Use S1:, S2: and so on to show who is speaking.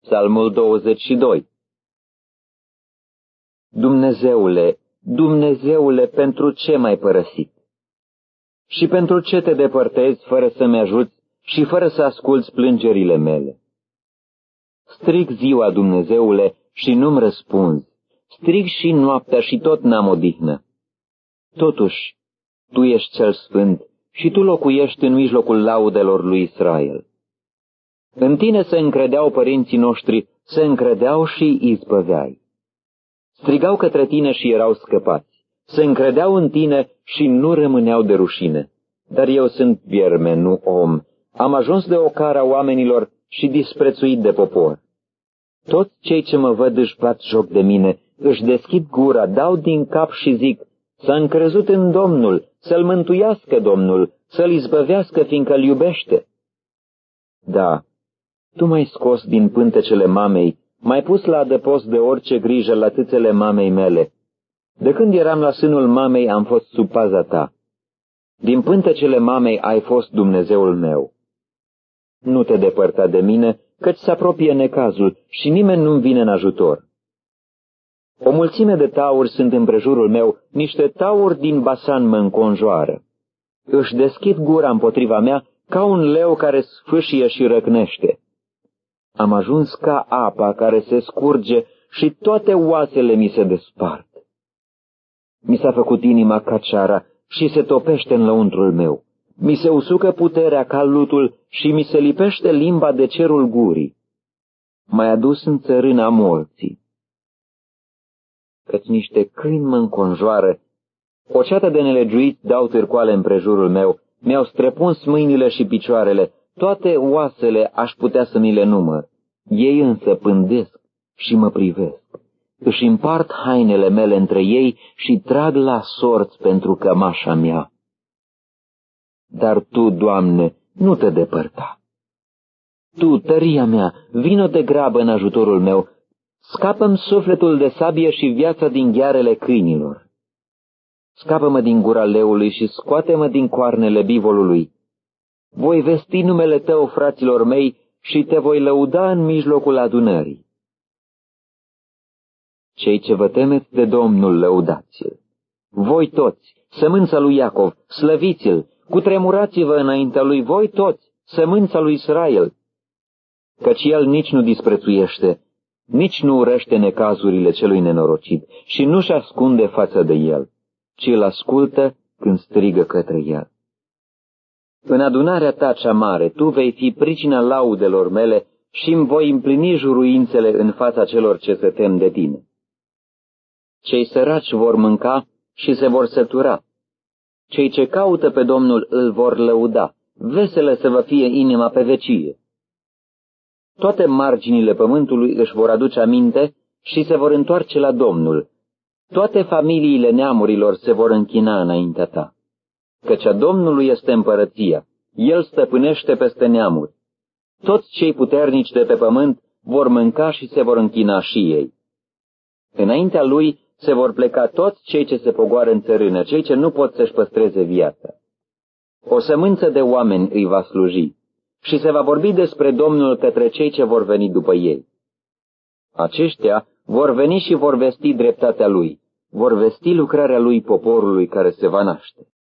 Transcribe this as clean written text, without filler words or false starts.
S1: Psalmul 22. Dumnezeule, Dumnezeule, pentru ce m-ai părăsit? Și pentru ce te depărtezi fără să-mi ajuți și fără să asculți plângerile mele? Strig ziua, Dumnezeule, și nu-mi răspunzi. Strig și noaptea și tot n-am odihnă. Totuși, Tu ești cel sfânt și Tu locuiești în mijlocul laudelor lui Israel. În Tine se încredeau părinții noștri, se încredeau și izbăveai. Strigau către Tine și erau scăpați. Se încredeau în Tine și nu rămâneau de rușine. Dar eu sunt vierme, nu om. Am ajuns de ocara oamenilor și disprețuit de popor. Toți cei ce mă văd își bat joc de mine, își deschid gura, dau din cap și zic: s-a încrezut în Domnul, să-l mântuiască Domnul, să-l izbăvească, fiindcă-l iubește. Da, Tu m-ai scos din pântecele mamei, m-ai pus la adăpost de orice grijă la tâțele mamei mele. De când eram la sânul mamei am fost sub paza Ta. Din pântecele mamei ai fost Dumnezeul meu. Nu te depărta de mine, căci se apropie necazul și nimeni nu-mi vine în ajutor. O mulțime de tauri sunt împrejurul meu, niște tauri din Basan mă înconjoară. Își deschid gura împotriva mea ca un leu care sfâșie și răcnește. Am ajuns ca apa care se scurge și toate oasele mi se despart. Mi s-a făcut inima ca ceara și se topește în lăuntrul meu. Mi se usucă puterea ca lutul și mi se lipește limba de cerul gurii. M-ai adus în țărâna morții. Căci niște câini mă înconjoară, o ceată de nelegiuiți dau târcoale împrejurul meu, mi-au străpuns mâinile și picioarele, toate oasele aș putea să mi le număr. Ei însă pândesc și mă privesc. Își împart hainele mele între ei și trag la sorți pentru cămașa mea. Dar Tu, Doamne, nu te depărta. Tu, tăria mea, vino de grabă în ajutorul meu, scapă-mi sufletul de sabie și viața din ghearele câinilor. Scapă-mă din gura leului și scoate-mă din coarnele bivolului. Voi vesti numele Tău, fraților mei, și Te voi lăuda în mijlocul adunării. Cei ce vă temeți de Domnul, lăudați-L. Voi toți, sămânța lui Iacov, slăviți-L, cutremurați-vă înaintea Lui, voi toți, sămânța lui Israel. Căci El nici nu disprețuiește, nici nu urăște necazurile celui nenorocit și nu-și ascunde fața de el, ci îl ascultă când strigă către el. În adunarea Ta cea mare, Tu vei fi pricina laudelor mele și îmi voi împlini juruințele în fața celor ce se tem de Tine. Cei săraci vor mânca și se vor sătura. Cei ce caută pe Domnul îl vor lăuda, veselă să vă fie inima pe vecie. Toate marginile pământului își vor aduce aminte și se vor întoarce la Domnul. Toate familiile neamurilor se vor închina înaintea Ta. Căci a Domnului este împărăția, El stăpânește peste neamuri. Toți cei puternici de pe pământ vor mânca și se vor închina și ei. Înaintea Lui se vor pleca toți cei ce se pogoară în țărână, cei ce nu pot să-și păstreze viața. O sămânță de oameni îi va sluji și se va vorbi despre Domnul către cei ce vor veni după ei. Aceștia vor veni și vor vesti dreptatea Lui, vor vesti lucrarea Lui poporului care se va naște.